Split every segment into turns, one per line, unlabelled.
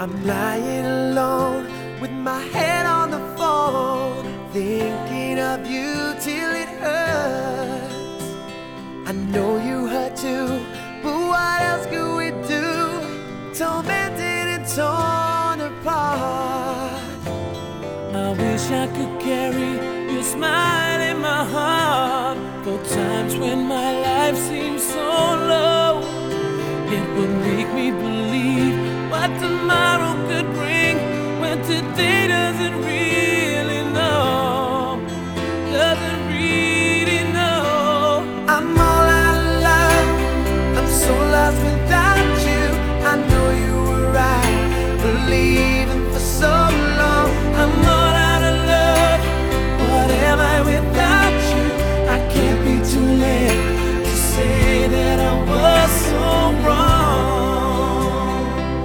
I'm lying alone with my head on the phone, thinking of you till it hurts. I know you hurt too, but what else could we do? Tormented and torn apart.
I wish I could carry your smile in my heart for times when my life seems so low. It would make me believe what tomorrow could bring when today doesn't really know, doesn't really know.
I'm all out of love, I'm so lost without you. I know you were right, believing for so long.
I'm all out of love, what am I without you? I can't be too late to say that I was so wrong.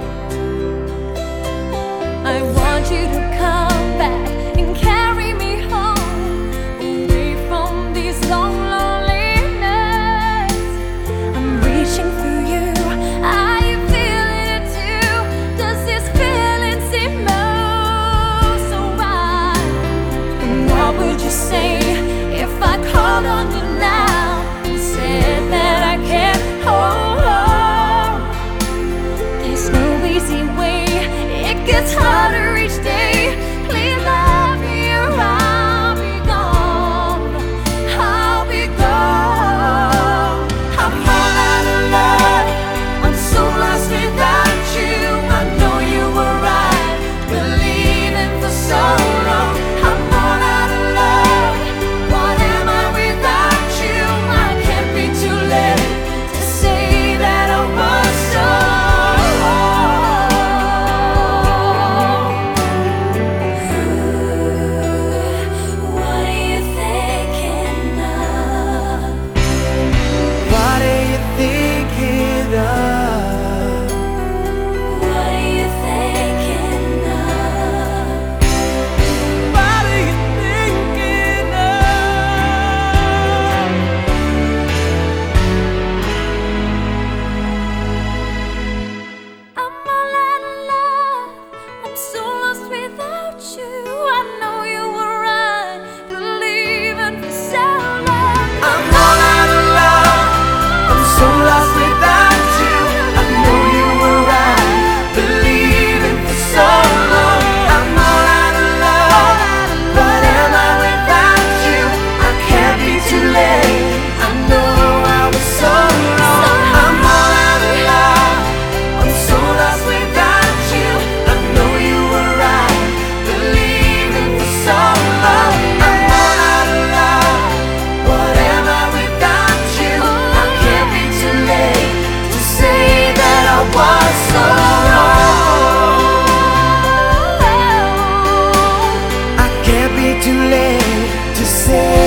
I want you to come back and carry me home, away from these long, lonely nights. I'm reaching for you, are you feeling it too? Does this feeling seem most so right? And what would you say if I called on you now and said that I can't hold on? There's no easy way, it gets harder each day. Please love me or I'll be gone, I'll be gone. I'm all out of love, I'm so lost without you. I know you were right, believing for so long. I'm all out of love, what am I without you? I can't be too late to say that I was so What are you thinking of?
What are you thinking of?
What are you thinking of?
What are you thinking of?
I'm all out of love, I'm so lost without you. I know you were right, believing for so long.
I'm all out of love, I'm so lost without you. I know you were right, believing for so long. I'm all out of love, what am I without you? I can't be too late, I know I was so wrong. I'm all out of love, I'm so lost without you. I know you were right, believing for so long. I'm all out of love, what am I without you? I can't be too late to say that I was so wrong. I can't be too late to say